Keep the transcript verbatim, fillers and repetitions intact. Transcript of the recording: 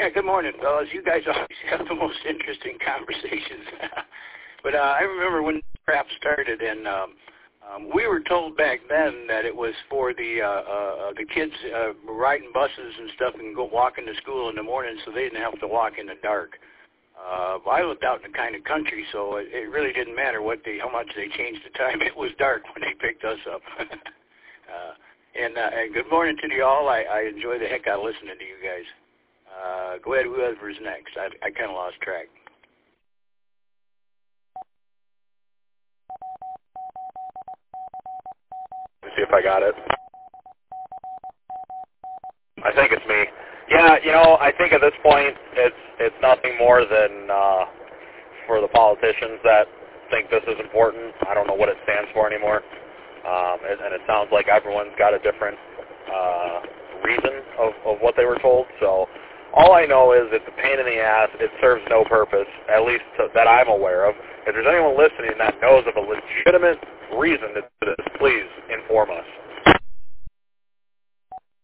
Yeah, good morning, fellas. You guys always have the most interesting conversations. But uh, I remember when crap started, and um, um, we were told back then that it was for the uh, uh, the kids uh, riding buses and stuff and go walking to school in the morning, so they didn't have to walk in the dark. Uh, I lived out in the kind of country, so it, it really didn't matter what they, how much they changed the time. It was dark when they picked us up. uh, and, uh, and good morning to you all. I, I enjoy the heck out of listening to you guys. Uh, go ahead, whoever's next. I, I kind of lost track. Let's see if I got it. I think it's me. Yeah, you know, I think at this point it's it's nothing more than uh, for the politicians that think this is important. I don't know what it stands for anymore, um, and, and it sounds like everyone's got a different uh, reason of, of what they were told. So all I know is it's a pain in the ass. It serves no purpose, at least to, that I'm aware of. If there's anyone listening that knows of a legitimate reason to this, please inform us.